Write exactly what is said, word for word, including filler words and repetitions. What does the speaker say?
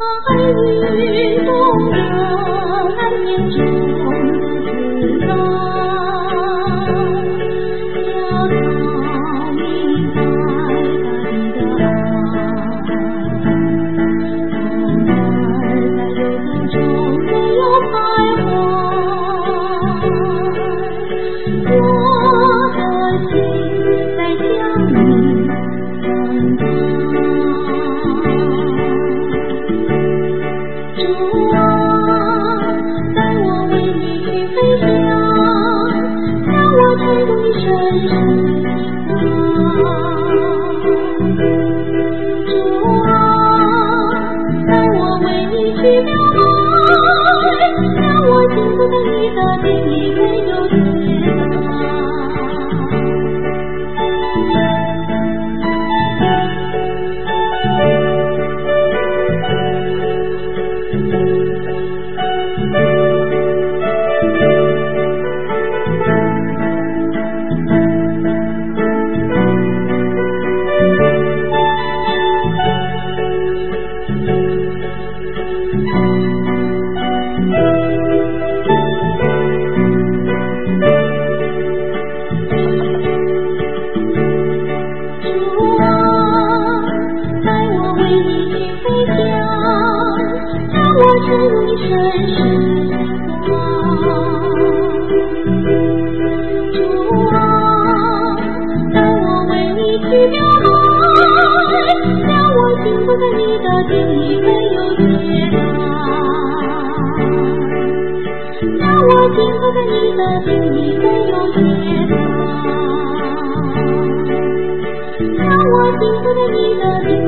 白云动着蓝天中的自在，小草迷在大地的爱，风儿在游走中没有徘徊，我的心在想你等待。主啊，带我为你去飞翔，让我坠入你深深的爱。主啊，带我为你去表白，让我幸福在你的定义没有缺乏。坠入你深深的爱，主啊，带我为你去表白，让我幸福在你的定义没有缺乏，让我幸福在你的定义没有缺乏，让我幸福在你的定义。